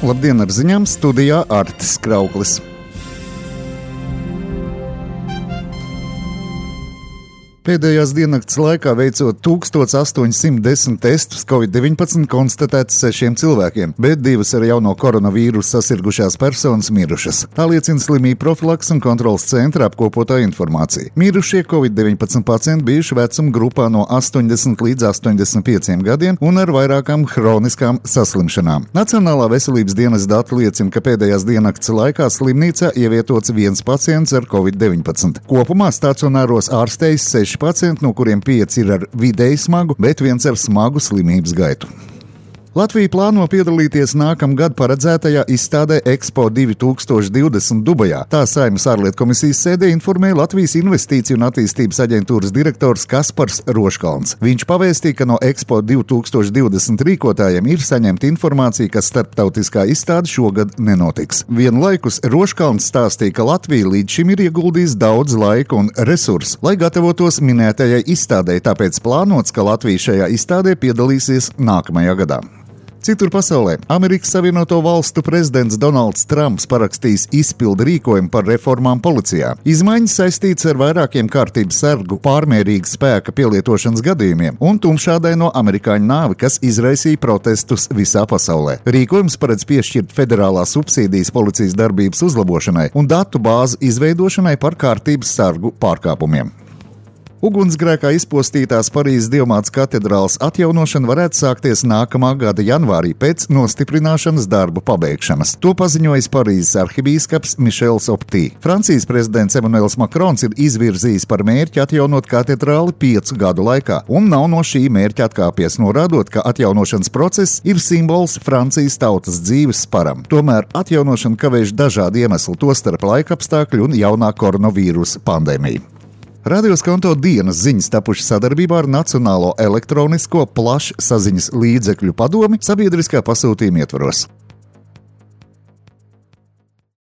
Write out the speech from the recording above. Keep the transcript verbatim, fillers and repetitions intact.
Labdien, ar ziņām studijā Artis Krauklis. Pēdējās diennakts laikā veicot tūkstoš astoņi simti desmit testus, covid deviņpadsmit konstatēts sešiem cilvēkiem, bet divas ar jauno koronavīrusu sasirgušās personas mirušas. Tā liecina slimību profilaks un kontrolas centra apkopotā informācija. Mirušie covid deviņpadsmit pacienti bijuši vecuma grupā no astoņdesmit līdz astoņdesmit pieciem gadiem un ar vairākām hroniskām saslimšanām. Nacionālā veselības dienas dati liecina, ka pēdējās diennakts laikā slimnīcā ievietots viens pacients ar covid deviņpadsmit. Kopumā stacionāros ārstējas seši pacienti, no kuriem pieci ir ar vidēji smagu, bet viens ar smagu slimības gaitu. Latvija plāno piedalīties nākamgad paredzētajā izstādē Expo divi tūkstoši divdesmit Dubajā. Tā Saeimas ārlietu komisijas sēdē informēja Latvijas Investīciju un attīstības aģentūras direktors Kaspars Roškalns. Viņš pavēstīja, ka no Expo divi tūkstoši divdesmit rīkotājiem ir saņemta informācija, ka starptautiskā izstāde šogad nenotiks. Vienlaikus Roškalns stāstīja, ka Latvija līdz šim ir ieguldījis daudz laika un resursu, lai gatavotos minētajai izstādei, tāpēc plānots, ka Latvija šajā izstādē piedalīsies nākamajā gadā. Citur pasaulē Amerikas Savienoto Valstu prezidents Donalds Trumps parakstījis izpildu rīkojumu par reformām policijā. Izmaiņas saistītas ar vairākiem kārtības sargu pārmērīgas spēka pielietošanas gadījumiem un tumšādaino amerikāņu nāvi, kas izraisīja protestus visā pasaulē. Rīkojums paredz piešķirt federālās subsīdijas policijas darbības uzlabošanai un datu bāzu izveidošanai par kārtības sargu pārkāpumiem. Ugunsgrēkā izpostītās Parīzes Dievmātes katedrāles atjaunošana varētu sākties nākamā gada janvārī pēc nostiprināšanas darbu pabeigšanas. To paziņojis Parīzes arhibīskaps Mišels Optī. Francijas prezidents Emmanuels Makrons ir izvirzījis par mērķi atjaunot katedrāli piecu gadu laikā un nav no šī mērķa atkāpies, norādot, ka atjaunošanas process ir simbols Francijas tautas dzīves sparam. Tomēr atjaunošana kavējuši dažādi iemesli, tostarp laikapstākļu un jaunā koronavīrusa pandēmija. Radioskonto dienas ziņas tapušas sadarbībā ar Nacionālo elektronisko plašsaziņas līdzekļu padomi sabiedriskā pasūtījuma ietvaros.